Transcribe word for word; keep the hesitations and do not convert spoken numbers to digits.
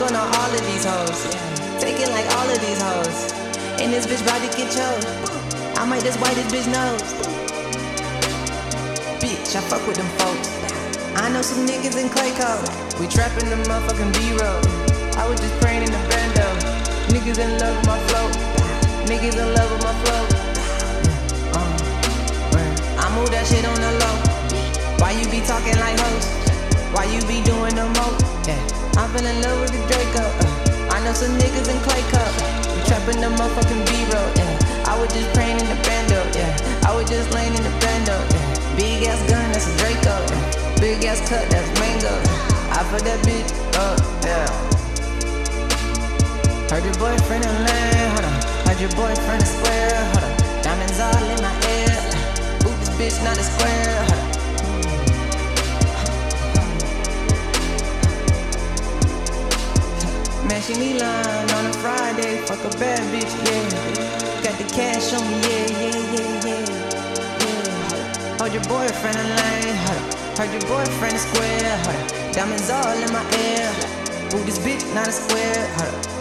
blowing on all of these hoes. Taking like all of these hoes. And this bitch bout to get chose. I might just wipe this bitch nose. Bitch, I fuck with them folks. I know some niggas in Clayco. We trapping the motherfucking B-roll. I was just praying in the bando. Niggas in love with my flow. Niggas in love with my flow. uh, I move that shit on the low. Why you be talking like hoes? Why you be doing the most? Yeah. I fell in love with the Draco. uh, I know some niggas in Clayco. We trapping the motherfucking B-roll. Yeah. I was just praying in the bando. Yeah. I was just laying in the bando. Yeah. Big ass gun, that's a Draco. Yeah. Big ass cut, that's mango. I put that bitch up, yeah. Heard your boyfriend in land, hold on. Heard your boyfriend is square, hold on. Diamonds all in my ear. Ooh, this bitch not a square, hold on. Man, she need line on a Friday, fuck a bad bitch, yeah. Got the cash on me, yeah, yeah, yeah, yeah, yeah. Hold your boyfriend in lane, hold on. Heard your boyfriend is square, hold up. Diamonds all in my ear. Ooh, this bitch not a square, hold up.